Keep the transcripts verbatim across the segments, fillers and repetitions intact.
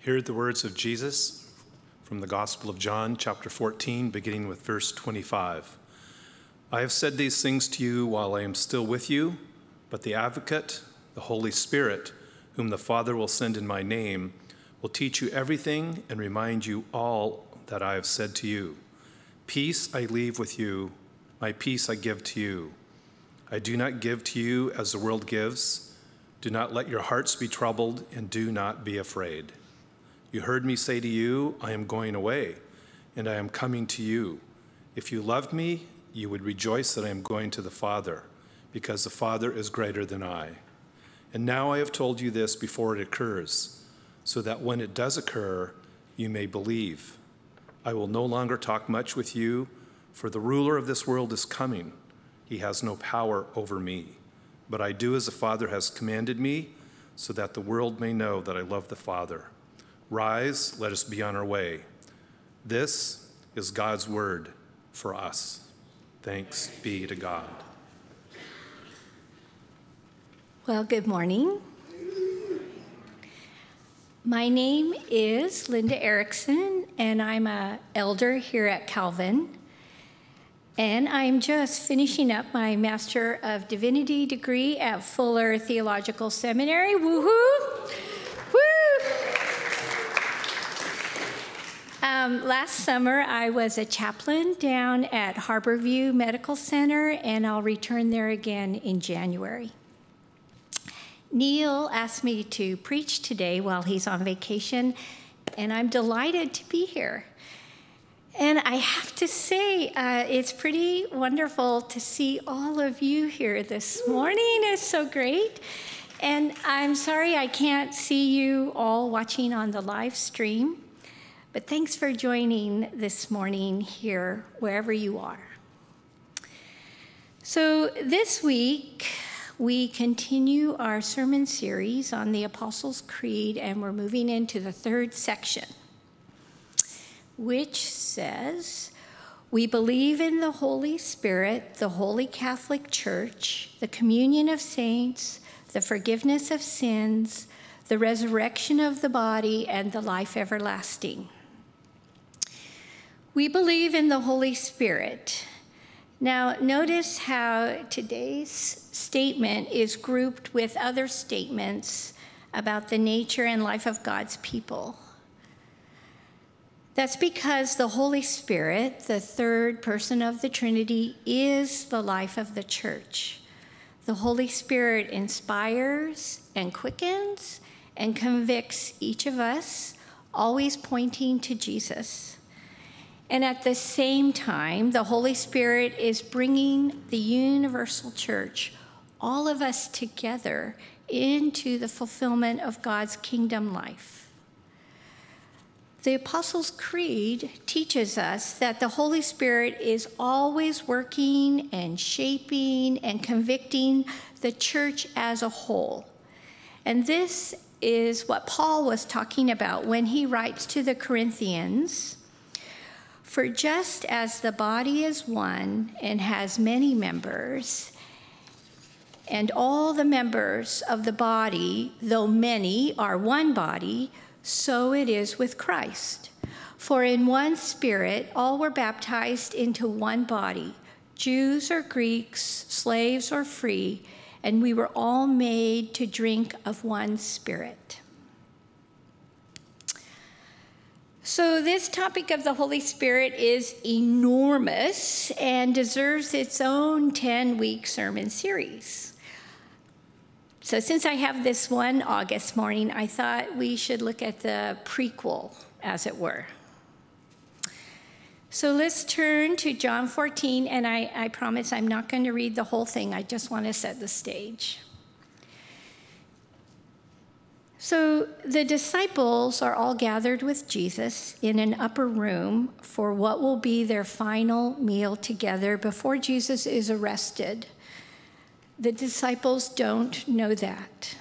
Hear the words of Jesus from the Gospel of John, chapter fourteen, beginning with verse twenty-five. I have said these things to you while I am still with you, but the Advocate, the Holy Spirit, whom the Father will send in my name, will teach you everything and remind you all that I have said to you. Peace I leave with you, my peace I give to you. I do not give to you as the world gives. Do not let your hearts be troubled, and do not be afraid. You heard me say to you, I am going away, and I am coming to you. If you loved me, you would rejoice that I am going to the Father, because the Father is greater than I. And now I have told you this before it occurs, so that when it does occur, you may believe. I will no longer talk much with you, for the ruler of this world is coming. He has no power over me, but I do as the Father has commanded me, so that the world may know that I love the Father. Rise, let us be on our way. This is God's word for us. Thanks be to God. Well, good morning. My name is Linda Erickson, and I'm an elder here at Calvin. And I'm just finishing up my Master of Divinity degree at Fuller Theological Seminary. Woohoo! Woo! Um, last summer, I was a chaplain down at Harborview Medical Center, and I'll return there again in January. Neil asked me to preach today while he's on vacation, and I'm delighted to be here. And I have to say, uh, it's pretty wonderful to see all of you here this morning. It's so great. And I'm sorry I can't see you all watching on the live stream, but thanks for joining this morning here, wherever you are. So this week, we continue our sermon series on the Apostles' Creed, and we're moving into the third section, which says, we believe in the Holy Spirit, the Holy Catholic Church, the communion of saints, the forgiveness of sins, the resurrection of the body, and the life everlasting. We believe in the Holy Spirit. Now, notice how today's statement is grouped with other statements about the nature and life of God's people. That's because the Holy Spirit, the third person of the Trinity, is the life of the church. The Holy Spirit inspires and quickens and convicts each of us, always pointing to Jesus. And at the same time, the Holy Spirit is bringing the universal church, all of us together, into the fulfillment of God's kingdom life. The Apostles' Creed teaches us that the Holy Spirit is always working and shaping and convicting the church as a whole. And this is what Paul was talking about when he writes to the Corinthians, for just as the body is one and has many members, and all the members of the body, though many, are one body, so it is with Christ. For in one Spirit all were baptized into one body, Jews or Greeks, slaves or free, and we were all made to drink of one Spirit. So this topic of the Holy Spirit is enormous and deserves its own ten-week sermon series. So since I have this one August morning, I thought we should look at the prequel, as it were. So let's turn to John fourteen, and I, I promise I'm not going to read the whole thing. I just want to set the stage. So the disciples are all gathered with Jesus in an upper room for what will be their final meal together before Jesus is arrested. The disciples don't know that.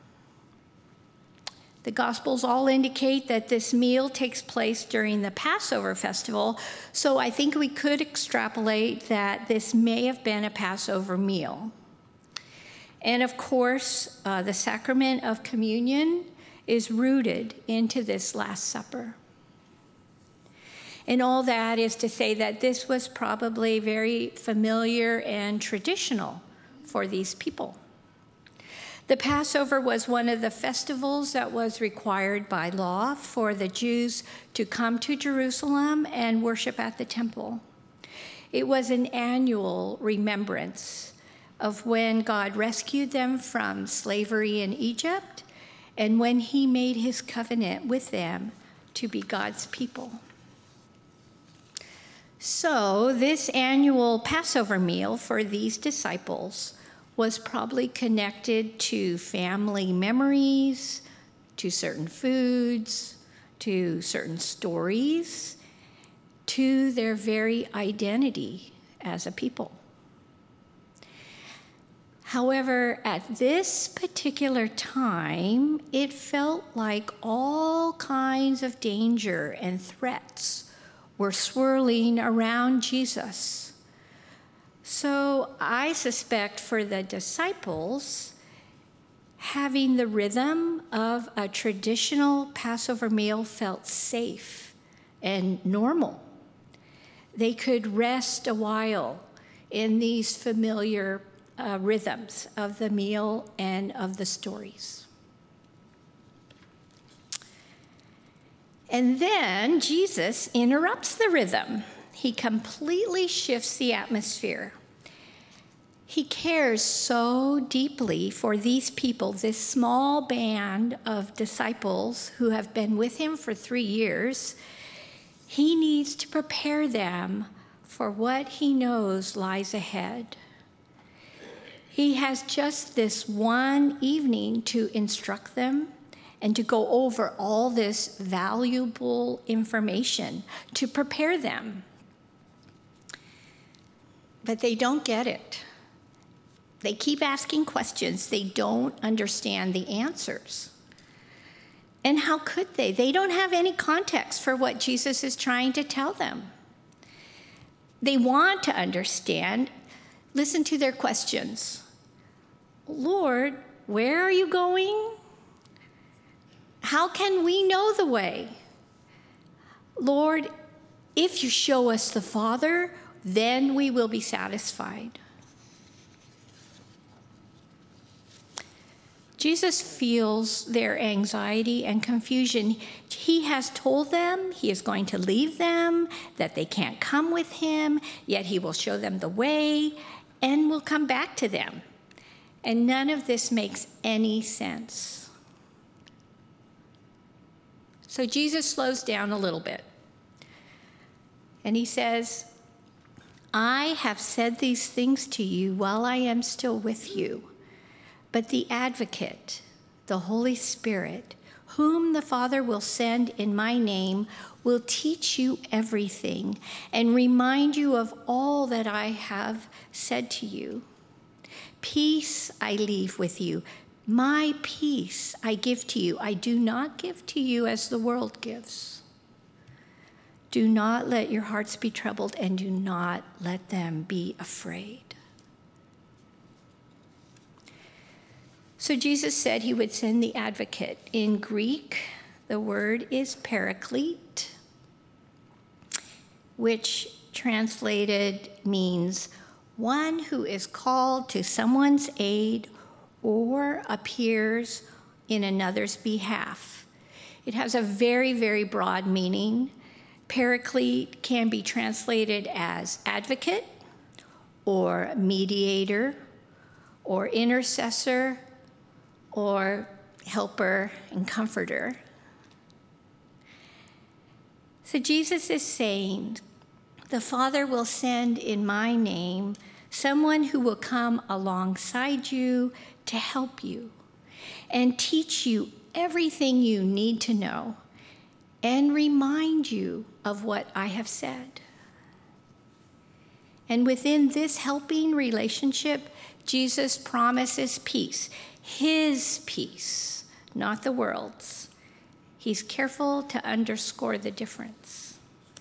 The Gospels all indicate that this meal takes place during the Passover festival, so I think we could extrapolate that this may have been a Passover meal. And of course, uh, the sacrament of communion is rooted into this Last Supper. And all that is to say that this was probably very familiar and traditional for these people. The Passover was one of the festivals that was required by law for the Jews to come to Jerusalem and worship at the temple. It was an annual remembrance of when God rescued them from slavery in Egypt and when he made his covenant with them to be God's people. So this annual Passover meal for these disciples was probably connected to family memories, to certain foods, to certain stories, to their very identity as a people. However, at this particular time, it felt like all kinds of danger and threats were swirling around Jesus. So I suspect for the disciples, having the rhythm of a traditional Passover meal felt safe and normal. They could rest a while in these familiar uh, rhythms of the meal and of the stories. And then Jesus interrupts the rhythm. He completely shifts the atmosphere. He cares so deeply for these people, this small band of disciples who have been with him for three years. He needs to prepare them for what he knows lies ahead. He has just this one evening to instruct them and to go over all this valuable information to prepare them. But they don't get it. They keep asking questions. They don't understand the answers. And how could they? They don't have any context for what Jesus is trying to tell them. They want to understand. Listen to their questions. Lord, where are you going? How can we know the way? Lord, if you show us the Father, then we will be satisfied. Jesus feels their anxiety and confusion. He has told them he is going to leave them, that they can't come with him, yet he will show them the way and will come back to them. And none of this makes any sense. So Jesus slows down a little bit. And he says, I have said these things to you while I am still with you. But the Advocate, the Holy Spirit, whom the Father will send in my name, will teach you everything and remind you of all that I have said to you. Peace I leave with you. My peace I give to you. I do not give to you as the world gives. Do not let your hearts be troubled, and do not let them be afraid. So Jesus said he would send the Advocate. In Greek, the word is paraclete, which translated means one who is called to someone's aid or appears in another's behalf. It has a very, very broad meaning. Paraclete can be translated as advocate or mediator or intercessor or helper and comforter. So Jesus is saying, the Father will send in my name someone who will come alongside you to help you and teach you everything you need to know and remind you of what I have said. And within this helping relationship, Jesus promises peace. His peace, not the world's. He's careful to underscore the difference.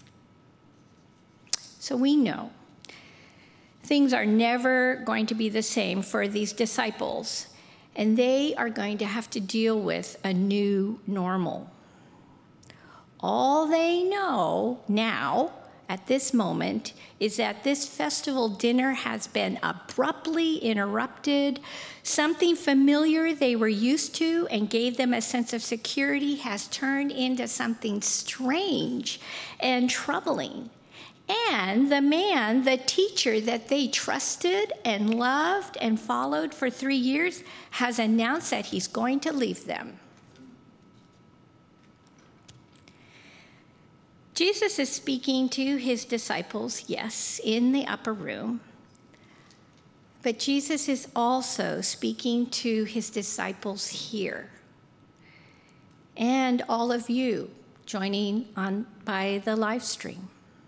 So we know things are never going to be the same for these disciples. and they are going to have to deal with a new normal. All they know now, at this moment, is that this festival dinner has been abruptly interrupted. Something familiar they were used to and gave them a sense of security has turned into something strange and troubling. And the man, the teacher that they trusted and loved and followed for three years, has announced that he's going to leave them. Jesus is speaking to his disciples, yes, in the upper room. But Jesus is also speaking to his disciples here. And all of you joining on by the live stream.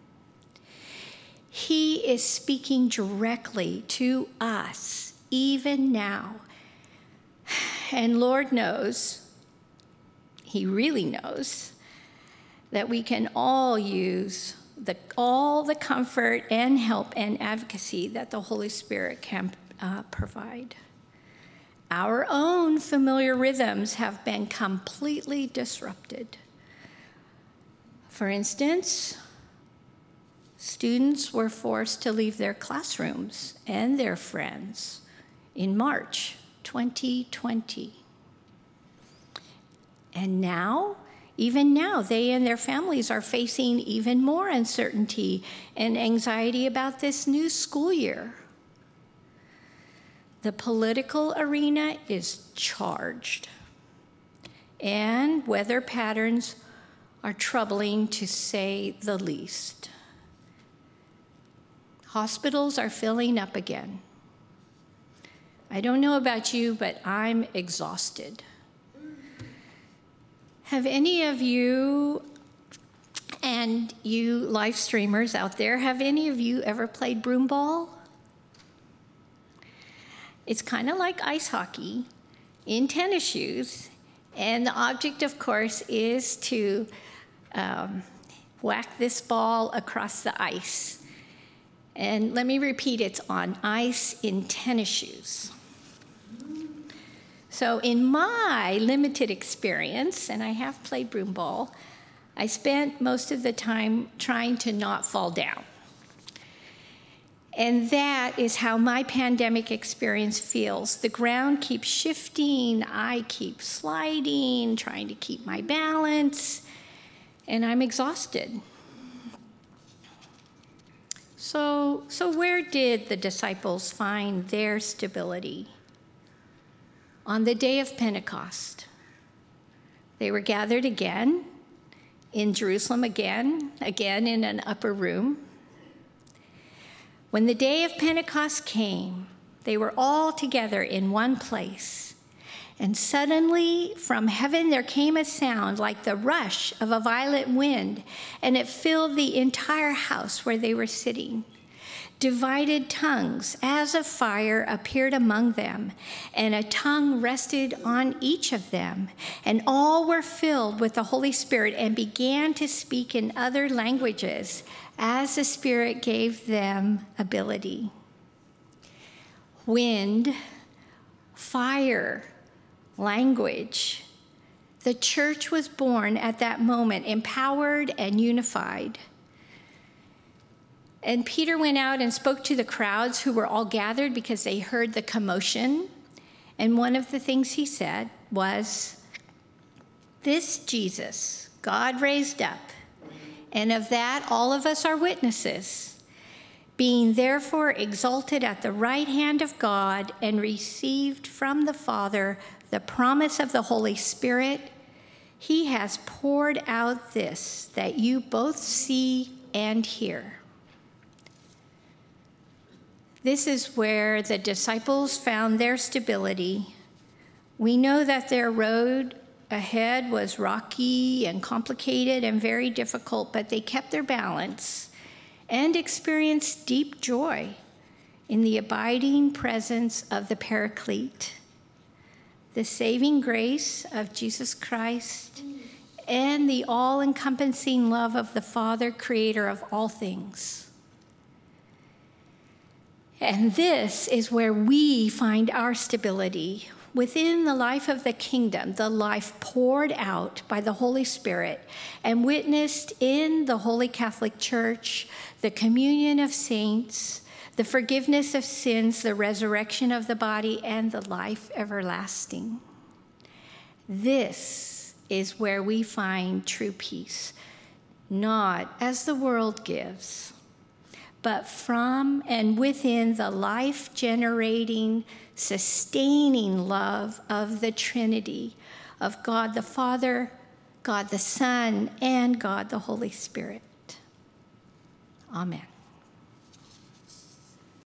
He is speaking directly to us, even now. And Lord knows, he really knows, that we can all use the, all the comfort and help and advocacy that the Holy Spirit can uh, provide. Our own familiar rhythms have been completely disrupted. For instance, students were forced to leave their classrooms and their friends in March twenty twenty. And now, even now, they and their families are facing even more uncertainty and anxiety about this new school year. The political arena is charged, and weather patterns are troubling, to say the least. Hospitals are filling up again. I don't know about you, but I'm exhausted. Have any of you, and you live streamers out there, have any of you ever played broom ball? It's kind of like ice hockey in tennis shoes, and the object, of course, is to um, whack this ball across the ice. And let me repeat, it's on ice in tennis shoes. So in my limited experience, and I have played broom ball, I spent most of the time trying to not fall down. And that is how my pandemic experience feels. The ground keeps shifting, I keep sliding, trying to keep my balance, and I'm exhausted. So, so where did the disciples find their stability? On the day of Pentecost, they were gathered again in Jerusalem again, again in an upper room. When the day of Pentecost came, they were all together in one place. And suddenly from heaven there came a sound like the rush of a violent wind, and it filled the entire house where they were sitting. Divided tongues as of fire appeared among them, and a tongue rested on each of them. And all were filled with the Holy Spirit and began to speak in other languages as the Spirit gave them ability. Wind, fire, language. The church was born at that moment, empowered and unified. And Peter went out and spoke to the crowds who were all gathered because they heard the commotion. And one of the things he said was, "This Jesus, God raised up, and of that all of us are witnesses, being therefore exalted at the right hand of God and received from the Father the promise of the Holy Spirit, he has poured out this that you both see and hear." This is where the disciples found their stability. We know that their road ahead was rocky and complicated and very difficult, but they kept their balance and experienced deep joy in the abiding presence of the Paraclete, the saving grace of Jesus Christ, and the all-encompassing love of the Father, creator of all things. And this is where we find our stability. within the life of the kingdom, the life poured out by the Holy Spirit and witnessed in the Holy Catholic Church, the communion of saints, the forgiveness of sins, the resurrection of the body, and the life everlasting. This is where we find true peace, not as the world gives, but from and within the life-generating, sustaining love of the Trinity, of God the Father, God the Son, and God the Holy Spirit. Amen.